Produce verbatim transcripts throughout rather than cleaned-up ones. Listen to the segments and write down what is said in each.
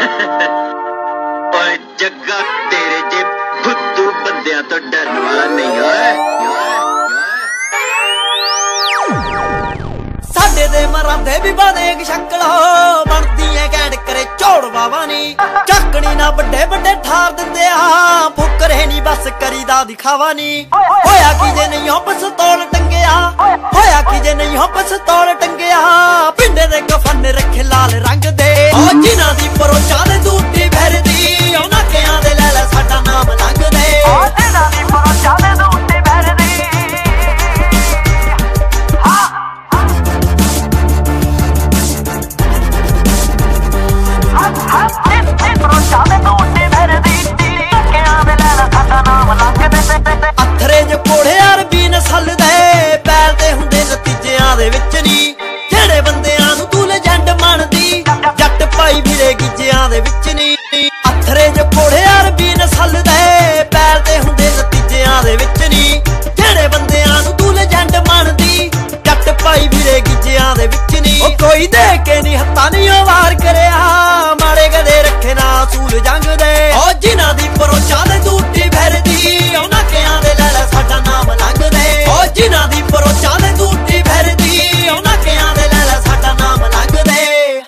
ਓਏ ਜੱਗਾ ਤੇਰੇ ਜੇ ਫੁੱਦੂ ਬੰਦਿਆਂ ਤੋਂ ਡਰਨ ਵਾਲਾ ਨਹੀਂ ਓਏ। ਸਾਡੇ ਦੇ ਮਰਾਂਦੇ ਵੀ ਬਾਦੇਗ ਸ਼ਕਲੋ ਬਣਦੀ ਐ ਗੈਂਡ ਕਰੇ ਝੋੜ ਬਾਵਾ ਨੀ ਚੱਕਣੀ ਨਾ ਵੱਡੇ ਵੱਡੇ ਠਾਰ ਦਿੰਦੇ ਆ ਫੁਕਰੇ ਨੀ ਬਸ ਕਰੀਦਾ ਦਿਖਾਵਾ ਨੀ। ਹੋਇਆ ਕੀ ਜੇ ਨਹੀਂ ਹੋ ਪਿਸਤੌਲ ਟੰਗਿਆ ਹੋਇਆ ਕੀ ਜੇ ਨਹੀਂ ਹੋ ਪਿਸਤੌਲ ਟੰਗਿਆ ਪਿੰਡੇ ਦੇ ਕਫਨ ਰੱਖੇ ਲਾਲ ਰੰਗ ਦੇ ਓ ਜਿਨ੍ਹਾਂ ਦੀ ਪਰੋਚਾ ਦੇ ਦੂਤੀ ਭਰਦੀ ਉਹਨਾਂ ਕਿਆਂ ਦੇ ਲੈ ਲੈ ਸਾਡਾ ਨਾਮ ਲੰਘਦੇ ਓ ਜਿਨ੍ਹਾਂ ਦੀ ਪਰੋਚਾ ਦੇ ਦੂਤੀ ਭਰਦੀ ਅਥਰੇ ਜੋ ਕੋੜੇ ਅਰਬੀ ਨਸਲ ਦੇ ਪੈਲ ਤੇ ਹੁੰਦੇ ਨਤੀਜਿਆਂ ਦੇ ਵਿੱਚ ਨੀ ਜਿਹੜੇ ਬੰਦਿਆਂ ਨੂੰ ਤੂੰ ਲੈਜੈਂਡ ਮੰਨਦੀ ਜੱਟ ਪਾਈ ਫਿਰੇ ਗਿੱਜਿਆਂ ਦੇ ਵਿੱਚ ਨੀ। ਅਥਰੇ ਜੋ ਕੋੜੇ ਅਰਬੀ ਨਸਲ ਦੇ ਪੈਲ ਤੇ ਹੁੰਦੇ ਨਤੀਜਿਆਂ ਦੇ ਵਿੱਚ ਨੀ ਜਿਹੜੇ ਬੰਦਿਆਂ ਨੂੰ ਤੂੰ ਲੈਜੈਂਡ ਮੰਨਦੀ ਜੱਟ ਪਾਈ ਫਿਰੇ ਗਿੱਜਿਆਂ ਦੇ ਵਿੱਚ ਨੀ। ਉਹ ਕੋਈ ਦੇ ਕੇ ਨੀ ਹੱਥਾਂ ਨੀ ਵਾਰ ਕਰਿਆ ਮਾੜੇ ਗਦੇ ਰੱਖੇ ਨਾ ਅਸੂਲ ਜੰਗ ਦੇ ਓ ਜਿਨ੍ਹਾਂ ਦੀ ਪਰੋਚਾ ਦੇ ਦੂਤੀ ਭਰਦੀ ਉਹਨਾਂ ਕਿਆਂ ਦੇ ਲੈ ਲੈ ਸਾਡਾ ਨਾਮ ਲੰਘਦੇ ਓ ਜਿਨ੍ਹਾਂ ਦੀ ਪਰੋਚਾ ਦੇ ਦੂਤੀ ਭਰਦੀ ਉਹਨਾਂ ਕਿਆਂ ਦੇ ਲੈ ਲੈ ਸਾਡਾ ਨਾਮ ਲੰਘਦੇ।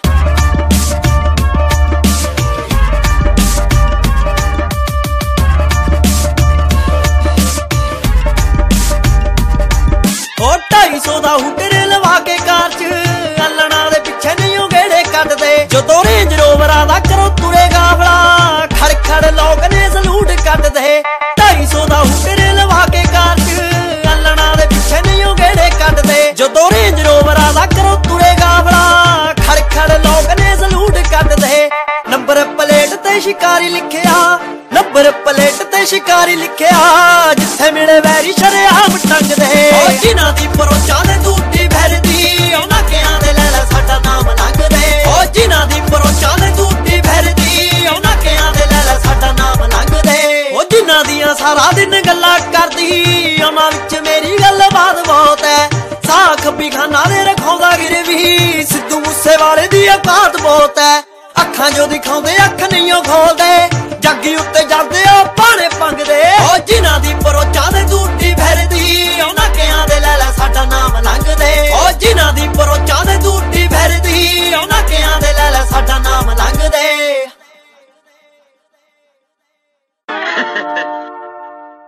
ਓ ਢਾਈ ਸੌ ਦਾ ਹੁਟਰ ਲਵਾ ਕੇ ਕਾਰ ਚ ਅਲਣਾ ਦੇ ਪਿੱਛੇ ਨਹੀਂ ਉਹ ਗੇੜੇ ਕੱਢਦੇ ਜਦੋਂ ਰੇਂਜ ਰੋਵਰਾਂ ਦਾ ਕਰੋ ਤੁਰੇ ਗਾਵਲਾ ਖੜ ਖੜ ਲੋਕ ਨੇ ਸਲੂਟ ਕੱਢਦੇ। ਢਾਈ ਸੌ ਦਾ ਹੁਟਰ ਲਵਾ ਕੇ ਕਾਰ ਚ ਅਲਣਾ ਦੇ ਪਿੱਛੇ ਨਹੀਂ ਉਹ ਗੇੜੇ ਕੱਢਦੇ ਜਦੋਂ ਰੇਂਜ ਰੋਵਰਾਂ ਦਾ ਕਰੋ ਤੁਰੇ ਗਾਵਲਾ ਖੜ ਖੜ ਲੋਕ ਨੇ ਸਲੂਟ ਕੱਢਦੇ। ਨੰਬਰ ਪਲੇਟ ਤੇ ਸ਼ਿਕਾਰੀ ਲਿਖਿਆ ਨੰਬਰ ਪਲੇਟ ਤੇ ਸ਼ਿਕਾਰੀ ਲਿਖਿਆ ਜਿੱਥੇ ਮਿਲੇ ਵੈਰੀ ਸ਼ਰੇਆਮ ਟੰਗਦੇ ਓ ਜਿਨ੍ਹਾਂ ਦੀ ਪਰੋਚਾ ਦੇ ਦੂਤੀ ਭਰਦੀ ਉਹਨਾਂ ਕਿਆਂ ਦੇ ਲੈ ਲੈ ਸਾਡਾ ਨਾਮ ਲੰਘਦੇ ਓ ਜਿਨ੍ਹਾਂ ਦੀ ਪਰੋਚਾ ਦੇ ਦੂਤੀ ਭਰਦੀ ਉਹਨਾਂ ਕਿਆਂ ਦੇ ਲੈ ਲੈ ਸਾਡਾ ਨਾਮ ਲੰਘਦੇ ਓ ਜਿਨ੍ਹਾਂ ਦੀਆਂ ਸਾਰਾ ਦਿਨ ਗੱਲਾਂ ਕਰਦੀ ਉਹਨਾਂ ਵਿੱਚ ਮੇਰੀ ਗੱਲਬਾਤ ਬਹੁਤ ਐ ਸਾਖ ਵੀ ਖਾਨਾ ਦੇ ਰਖਾਉਂਦਾ ਗਿਰਵੀ ਸਿੱਧੂ ਮੂਸੇਵਾਲੇ ਦੀ ਔਕਾਤ ਬਹੁਤ ਐ ਅੱਖਾਂ ਜੋ ਦਿਖਾਉਂਦੇ ਅੱਖ ਨਹੀਂ ਉਹ ਖੋਲਦੇ ਜੱਗੀ ਉੱਤੇ ਜਾਂਦੇ ਉਹ ਪਾਣੇ ਪੰਗਦੇ ਓ ਜਿਨ੍ਹਾਂ ਦੀ ਪਰੋਚਾ ਦੇ ਦੂਤੀ ਭਰਦੀ